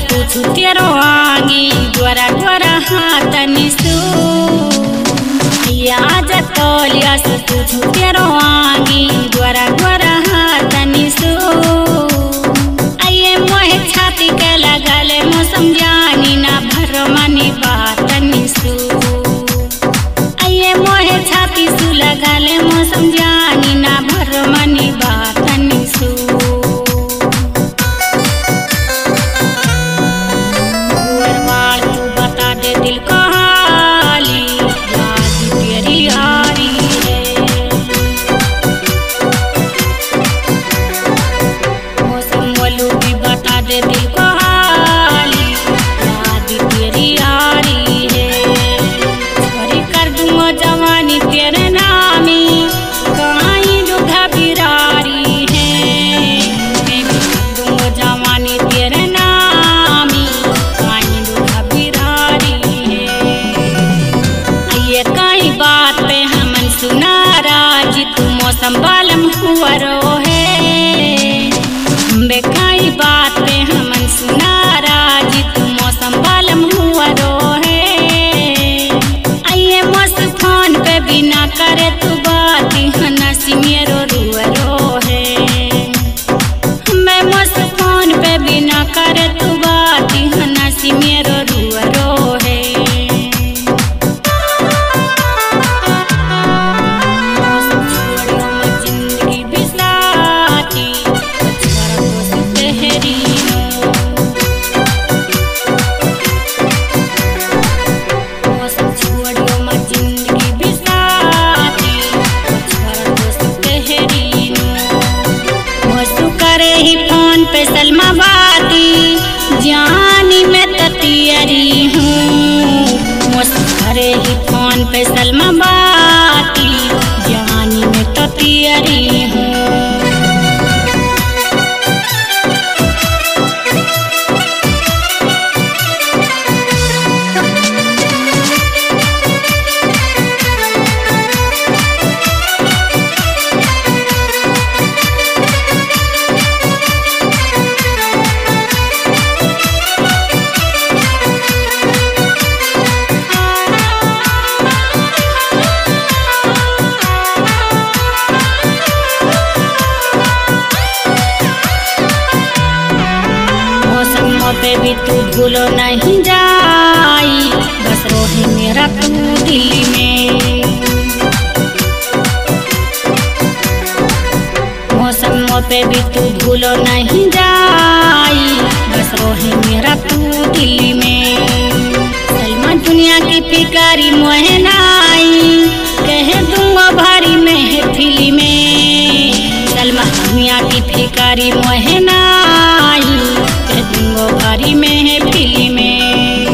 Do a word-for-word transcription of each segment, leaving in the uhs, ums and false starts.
पूछू तेरो आगी द्वारा द्वारा हाथ निसू आज तोलिया से पूछू तेरो आगी द्वारा द्वारा हाथ निसू आइए मोहे छाती के लगले मौसम जानी ना भर मनी बात निसू आइए मोहे छाती सु लगले मौसम जानी ना भर मनी बात निसू संभालम हुआ रो है बेकाई बात पे हमन सुना राजी तू मौसम बालम हुआ रो है आइए मस्त फोन पे बिना करे तू बात हनसी मेरो रुआ रो है मैं मस्त फोन पे बिना करे तू बात हनसी मेरो रुआ रो है सलमा बाती जानी मैं ततियरी हूँ मुस्करे ही फोन पे सलमा बाती जानी मैं ततियरी हूँ पे भी तू भूलो नहीं जाई बस रोहे मेरा तू दिल में मौसम पे भी तू भूलो नहीं जाई बस रोहे मेरा तू दिल में सलमा दुनिया की फिकारी मोहे नाई कह दूंगा भारी महफिल में सलमा दुनिया की फिकारी मोहे नाई दूंगो भारी महफिल में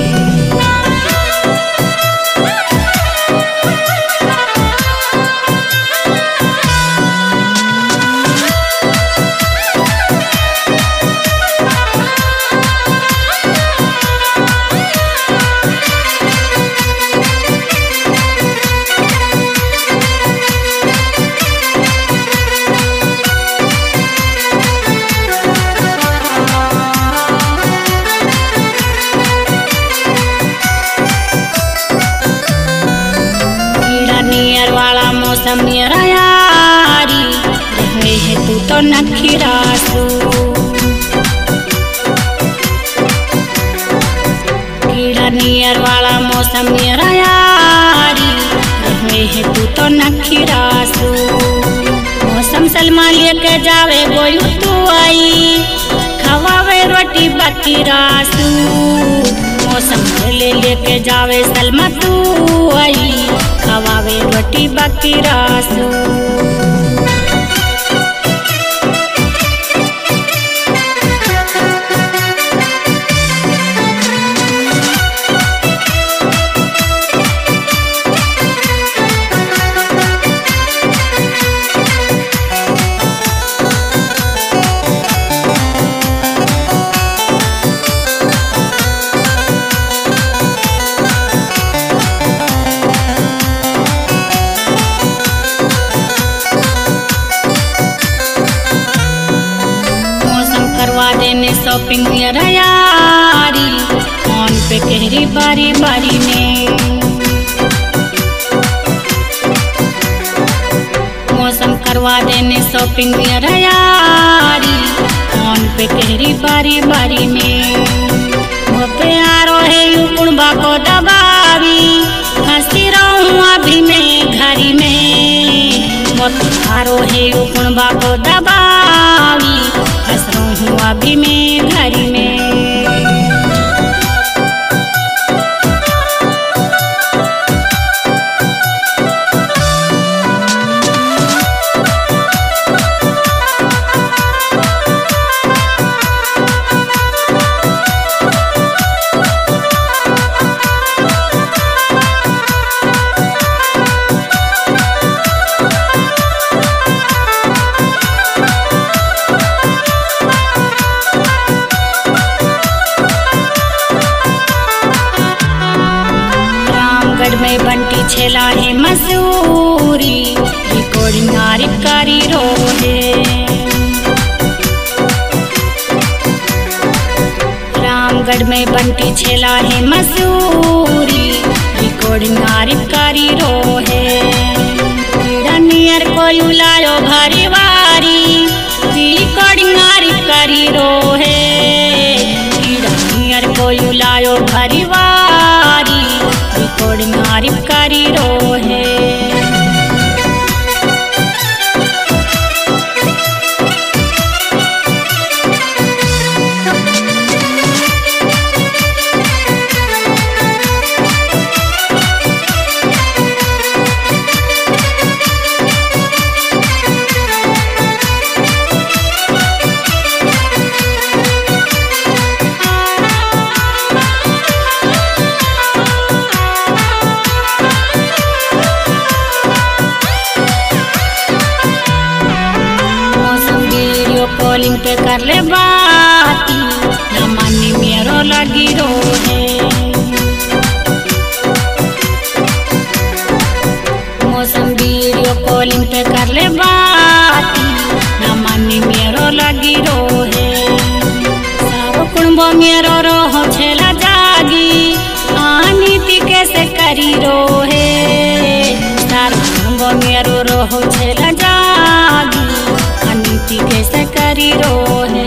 वाला मौसम मेरा यारी रहे है तू तो नखिरासू कीड़ा नियर वाला मौसम मेरा यारी रहे है तू तो नखिरासू मौसम सलमा लेके जावे बोलू तू आई खवावे रोटी बकीरासू मौसम ले लेके जावे सलमा तू आई खवावे रोटी बकीरासू शॉपिंग मेरा यार बारी बारी में। मौसम करवा देने शॉपिंग में यारी, फोन पे कहरी बारी बारी में। वो प्यारो है यू कुणबा को दबावी, हंसी रहूं अभी मैं घरी में। वो प्यारो है यू कुणबा को दबावी, हंस रहूं अभी मैं घरी में। में बंटी छेला है मसूरी, रिकॉर्डिंग आरिफ कारी रोहे। रामगढ़ में बंटी छेला है मसूरी, रिकॉर्डिंग आरिफ कारी रोहे। नियर को लायो भारी वारी, रिकॉर्डिंग आरिफ कारी रोहे। नियर को लायो भारी वारी, रिकॉर्डिंग आरिफ कारी रोहे। कॉलिंग पे कर ले बाती, ना मानी मेरो लगी रोहे। मौसम वीडियो कॉलिंग पे कर ले बाती, ना मानी मेरो लगी रोहे। सारो कुणबो मेरो रोहो छेला जागी, आनीति कैसे करी रोहे। सारो कुणबो मेरो रोहो छेला जागी, आनीति कैसे करी रोहे।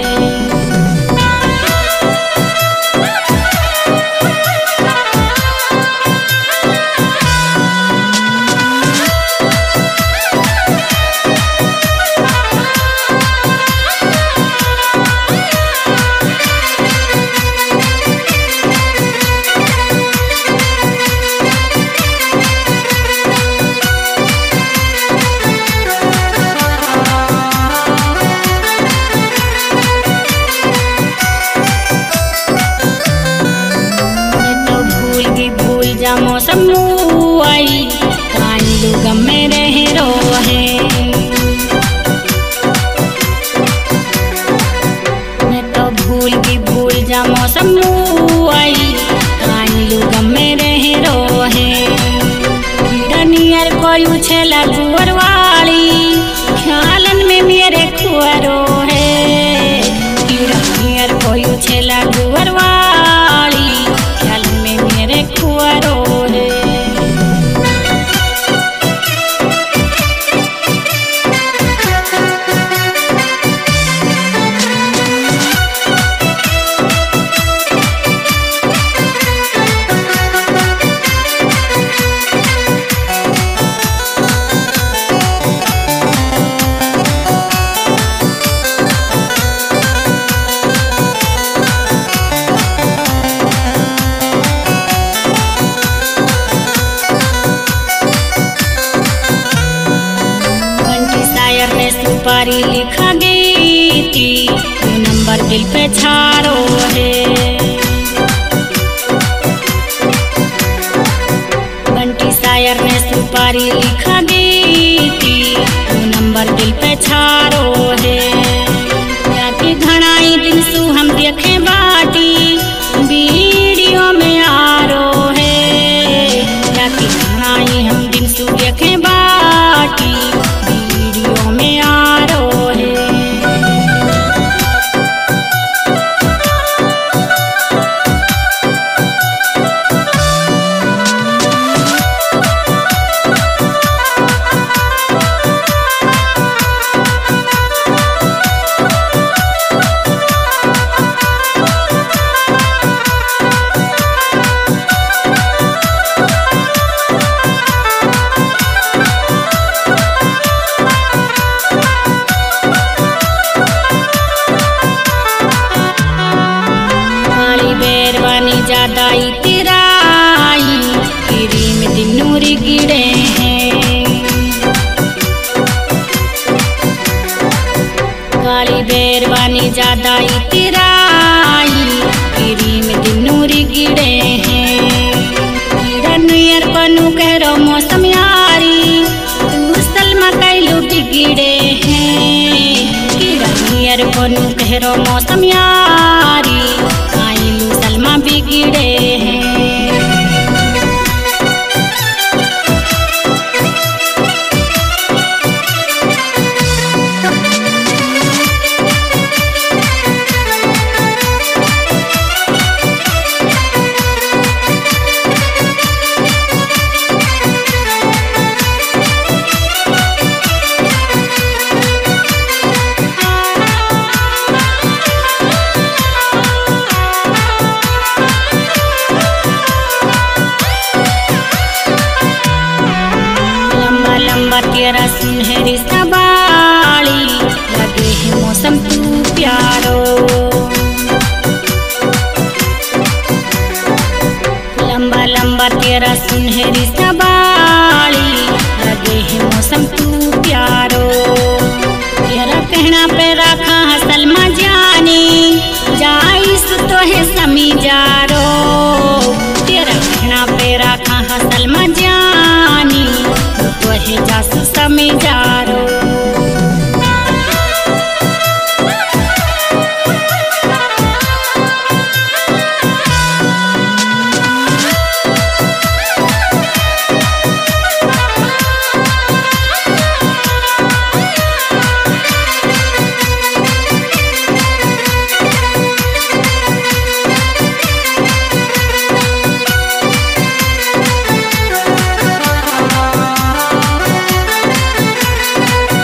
जा मौसम आई, कांडू गम में रहे रोहे। मैं तो भूल की भूल जा मौसम आई, कांडू गम में रहे रोहे। नियर कोई उछला गुअर वाली, ख्यालन में मेरे खुअरो है। नियर कोई उछला गुअर वाली, ख्यालन में मेरे खुअरो है। सुपारी लिखा गीती, वो नंबर दिल पे छारो है। बंटी शायर ने सुपारी लिखा गीती, वो नंबर दिल पे छारो है। जाके घणाई दिन सु हम देखे बाटी, वीडियो में आरो है। जाके घणाई हम दिन सु देखे बाटी, वीडियो में आरो है। तोहरो मौसम यारी आइलू सलमा बिगड़े हैं। तेरा सुनहरी सवारी लगे है मौसम तू प्यारो, लंबा लंबा तेरा सुनहरी सवारी लगे है मौसम तू प्यारो। तेरा कहना पे रखा सलमा जानी जाइस तो है समी जारो, तेरा कहना पे रखा सलमा जानी तो है जास समी जा